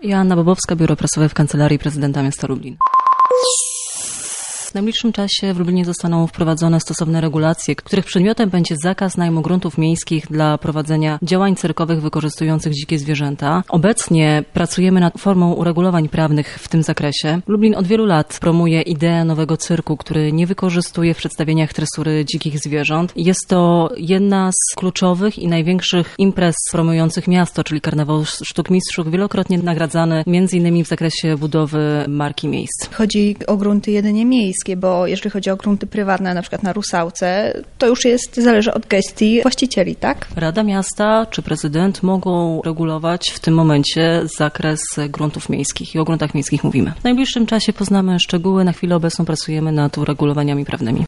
Joanna Bobowska, Biuro Prasowe w Kancelarii Prezydenta Miasta Lublin. W najbliższym czasie w Lublinie zostaną wprowadzone stosowne regulacje, których przedmiotem będzie zakaz najmu gruntów miejskich dla prowadzenia działań cyrkowych wykorzystujących dzikie zwierzęta. Obecnie pracujemy nad formą uregulowań prawnych w tym zakresie. Lublin od wielu lat promuje ideę nowego cyrku, który nie wykorzystuje w przedstawieniach tresury dzikich zwierząt. Jest to jedna z kluczowych i największych imprez promujących miasto, czyli Karnawał Sztuk Mistrzów, wielokrotnie nagradzany m.in. w zakresie budowy marki miejsc. Chodzi o grunty jedynie miejskie, bo jeżeli chodzi o grunty prywatne, na przykład na Rusałce, to już zależy od gestii właścicieli, tak? Rada Miasta czy prezydent mogą regulować w tym momencie zakres gruntów miejskich i o gruntach miejskich mówimy. W najbliższym czasie poznamy szczegóły. Na chwilę obecną pracujemy nad uregulowaniami prawnymi.